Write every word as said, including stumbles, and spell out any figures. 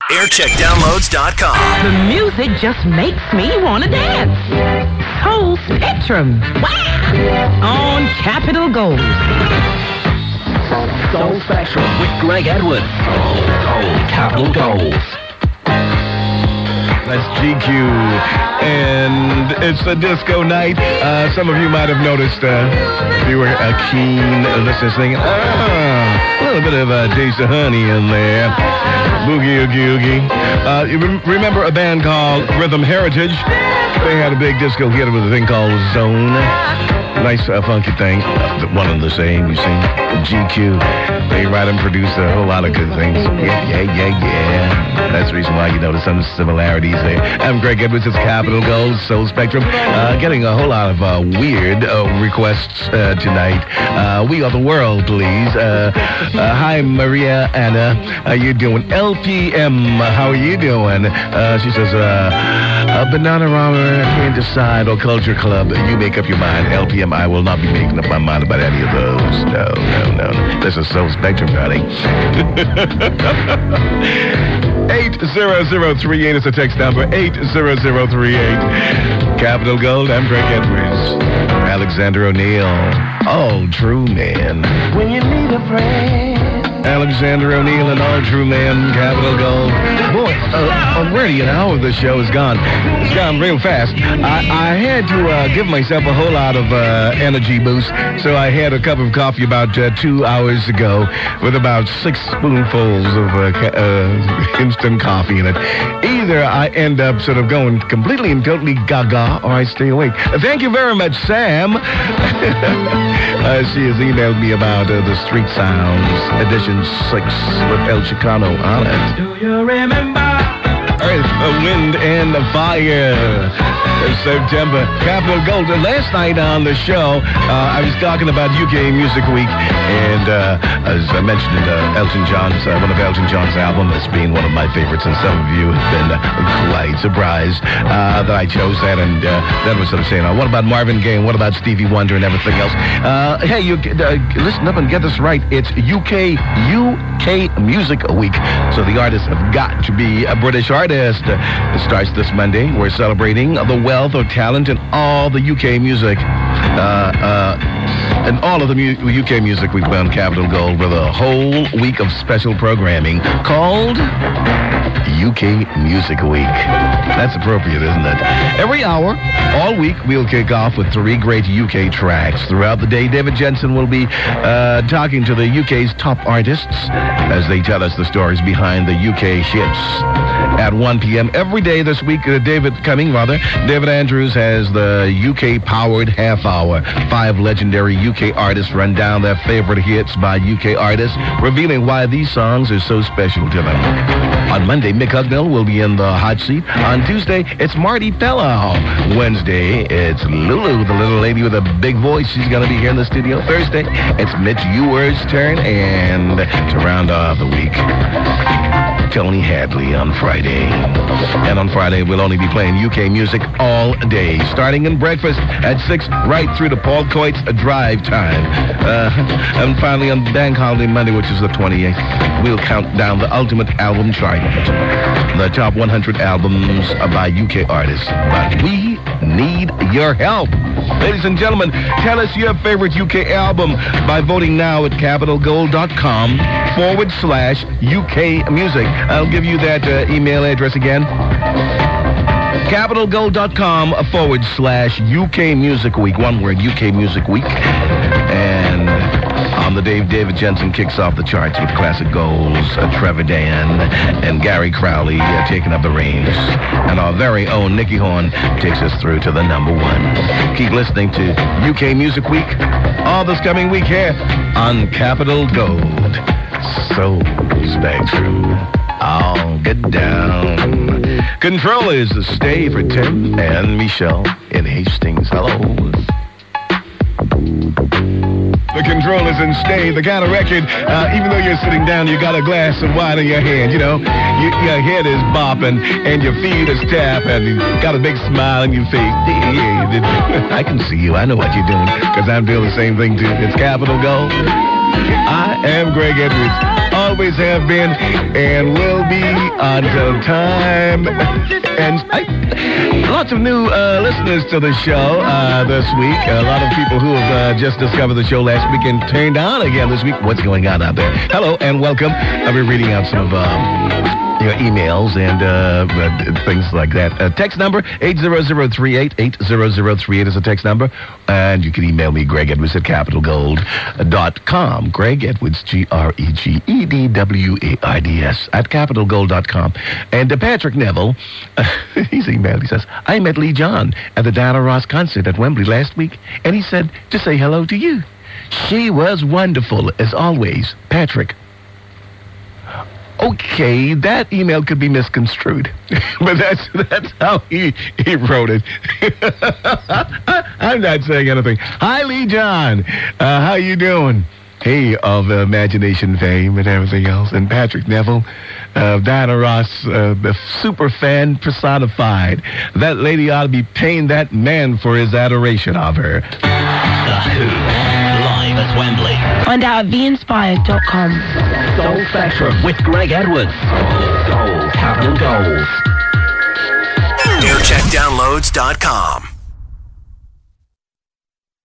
aircheck downloads dot com. The music just makes me want to dance. Soul Spectrum. Wow! On Capital Gold. Soul Spectrum with Greg Edwards. On Capital Gold. That's G Q, and it's a disco night. Uh, some of you might have noticed, uh, if you were a keen listener, thinking, ah, a little bit of a taste of honey in there. Boogie Oogie Oogie. Uh, you rem- remember a band called Rhythm Heritage? They had a big disco hit with a thing called Zone. Nice uh, funky thing. Uh, one and the same, you see. G Q. They write and produce a whole lot of good things. Yeah, yeah, yeah, yeah. That's the reason why you notice some similarities there. I'm Greg Edwards. It's Capital Gold, Soul Spectrum. Uh, getting a whole lot of uh, weird uh, requests uh, tonight. Uh, we are the world, please. Uh, uh, hi, Maria Anna. How you doing? L P M, how are you doing? Uh, she says, uh, uh, Banana Rama, can't decide, or Culture Club. You make up your mind. L P M, I will not be making up my mind about any of those. No, no, no. no. This is Soul Spectrum, darling. eight zero zero three eight is the text number. eight zero zero three eight. Capital Gold, I'm Greg Edwards. Alexander O'Neill. All True Man. When you need a friend. Alexander O'Neill and All True Man, Capital Gold. Boy, uh, already an hour of the show is gone. It's gone real fast. I, I had to uh, give myself a whole lot of uh, energy boost, so I had a cup of coffee about uh, two hours ago with about six spoonfuls of uh, ca- uh, instant coffee in it. Either I end up sort of going completely and totally gaga, or I stay awake. Uh, thank you very much, Sam. uh, she has emailed me about uh, the Street Sounds edition six with El Chicano on it. Do you remember? Earth, Wind, and Fire. September. Capital Gold. Last night on the show, uh, I was talking about U K Music Week, and uh, as I mentioned, uh, Elton John's, uh, one of Elton John's albums as being one of my favorites, and some of you have been uh, quite surprised uh, that I chose that, and uh, that was sort of saying, uh, what about Marvin Gaye, and what about Stevie Wonder and everything else? Uh, hey, you uh, listen up and get this right. It's U K U K Music Week, so the artists have got to be a British artist. Uh, it starts this Monday. We're celebrating the wealth of talent in all the U K music. Uh, uh, and all of the mu- U K Music Week on Capital Gold with a whole week of special programming called U K Music Week. That's appropriate, isn't it? Every hour, all week, we'll kick off with three great U K tracks. Throughout the day, David Jensen will be uh, talking to the U K's top artists as they tell us the stories behind the U K hits. At one p.m. every day this week, uh, David coming, rather, David Andrews has the U K-powered half hour. Five legendary U K artists run down their favorite hits by U K artists, revealing why these songs are so special to them. On Monday, Mick Hucknall will be in the hot seat. On Tuesday, it's Marty Fellow. Wednesday, it's Lulu, the little lady with a big voice. She's going to be here in the studio. Thursday, it's Mitch Ewer's turn. And to round off the week, Tony Hadley on Friday. And on Friday, we'll only be playing U K music all day, starting in breakfast at six, right through to Paul Coit's drive time. Uh, and finally, on Bank Holiday Monday, which is the twenty-eighth, we'll count down the ultimate album chart. The top one hundred albums by U K artists. But we need your help. Ladies and gentlemen, tell us your favorite U K album by voting now at capitalgold.com forward slash UK music. I'll give you that uh, email address again. capitalgold.com forward slash UK Music Week. One word, U K Music Week. And on the day, David Jensen kicks off the charts with classic goals, uh, Trevor Dan and Gary Crowley uh, taking up the reins. And our very own Nicky Horn takes us through to the number one. Keep listening to U K Music Week all this coming week here on Capital Gold. Soul Spectrum. I'll get down. Controllers stay for Tim and Michelle in Hastings. Hello. The controllers and stay, the kind of record, uh, even though you're sitting down, you got a glass of wine in your hand, you know. You, your head is bopping and your feet is tapping. You got a big smile on your face. I can see you. I know what you're doing because I'm doing the same thing too. It's Capital Gold. I am Greg Edwards. Always have been and will be until time. And I, lots of new uh, listeners to the show uh, this week. A lot of people who have uh, just discovered the show last week and turned on again this week. What's going on out there? Hello and welcome. I'll be reading out some of um, your emails and uh, uh, things like that. Uh, text number eight zero zero three eight, eight zero zero three eight is a text number. And you can email me, Greg Edwards at capital gold dot com. Greg Edwards, G R E G E D W A I D S, at capital gold dot com. And uh, Patrick Neville, uh, he's emailed, he says, I met Lee John at the Diana Ross concert at Wembley last week, and he said to say hello to you. She was wonderful, as always. Patrick. Okay, that email could be misconstrued, but that's that's how he, he wrote it. I, I'm not saying anything. Hi, Lee John. Uh, how you doing? Hey, of uh, Imagination fame and everything else. And Patrick Neville, uh, Diana Ross, uh, the super fan personified. That lady ought to be paying that man for his adoration of her. The Who, live at Wembley. Find out at the inspired dot com. Soul Spectrum with Greg Edwards. Gold, capital gold. aircheck downloads dot com.